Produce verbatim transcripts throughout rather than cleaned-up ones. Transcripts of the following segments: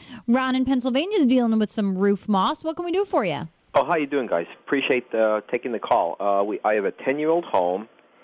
Ron in Pennsylvania is dealing with some roof moss. What can we do for you? Oh, how you doing, guys? Appreciate uh, taking the call. Uh, we I have a ten-year-old home,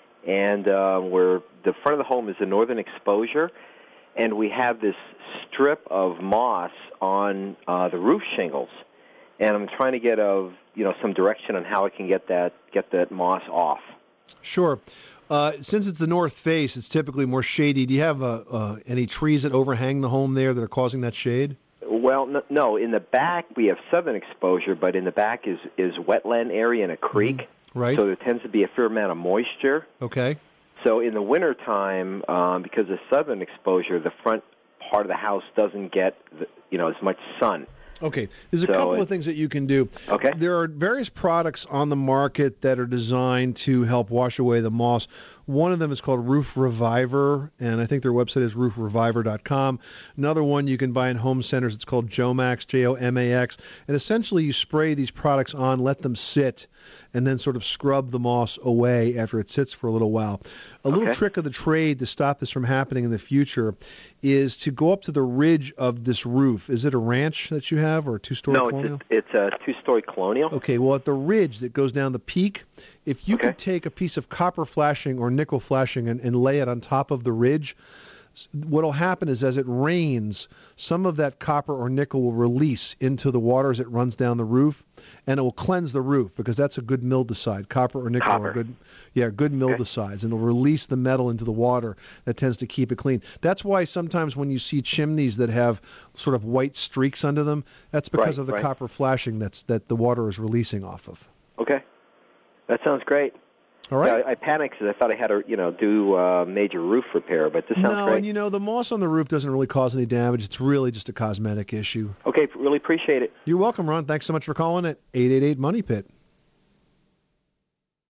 and uh, we're the front of the home is the northern exposure, and we have this strip of moss on uh, the roof shingles, and I'm trying to get a you know some direction on how I can get that get that moss off. Sure. Uh, since it's the north face, it's typically more shady. Do you have uh, uh, any trees that overhang the home there that are causing that shade? Well, no, no. In the back, we have southern exposure, but in the back is, is wetland area and a creek. Mm-hmm. Right. So there tends to be a fair amount of moisture. Okay. So in the wintertime, um, because of southern exposure, the front part of the house doesn't get the, you know as much sun. Okay, there's a so couple it, of things that you can do. Okay. There are various products on the market that are designed to help wash away the moss. One of them is called Roof Reviver, and I think their website is roof reviver dot com. Another one you can buy in home centers. It's called Jomax, J O M A X. And essentially you spray these products on, let them sit, and then sort of scrub the moss away after it sits for a little while. A little okay. trick of the trade to stop this from happening in the future is to go up to the ridge of this roof. Is it a ranch that you have or a two-story no, colonial? No, it's, a, it's a two-story colonial. Okay, well, at the ridge that goes down the peak, if you okay. could take a piece of copper flashing or nickel flashing and, and lay it on top of the ridge, what will happen is as it rains, some of that copper or nickel will release into the water as it runs down the roof, and it will cleanse the roof because that's a good mildewcide. Copper or nickel copper. are good, yeah, good mildewcides, and it'll release the metal into the water that tends to keep it clean. That's why sometimes when you see chimneys that have sort of white streaks under them, that's because right, of the right. copper flashing that's that the water is releasing off of. Okay, that sounds great. All right. Yeah, I, I panicked because I thought I had to, you know, do uh, major roof repair, but this sounds no, great. No, and you know, the moss on the roof doesn't really cause any damage. It's really just a cosmetic issue. Okay, really appreciate it. You're welcome, Ron. Thanks so much for calling at eight eight eight Money Pit.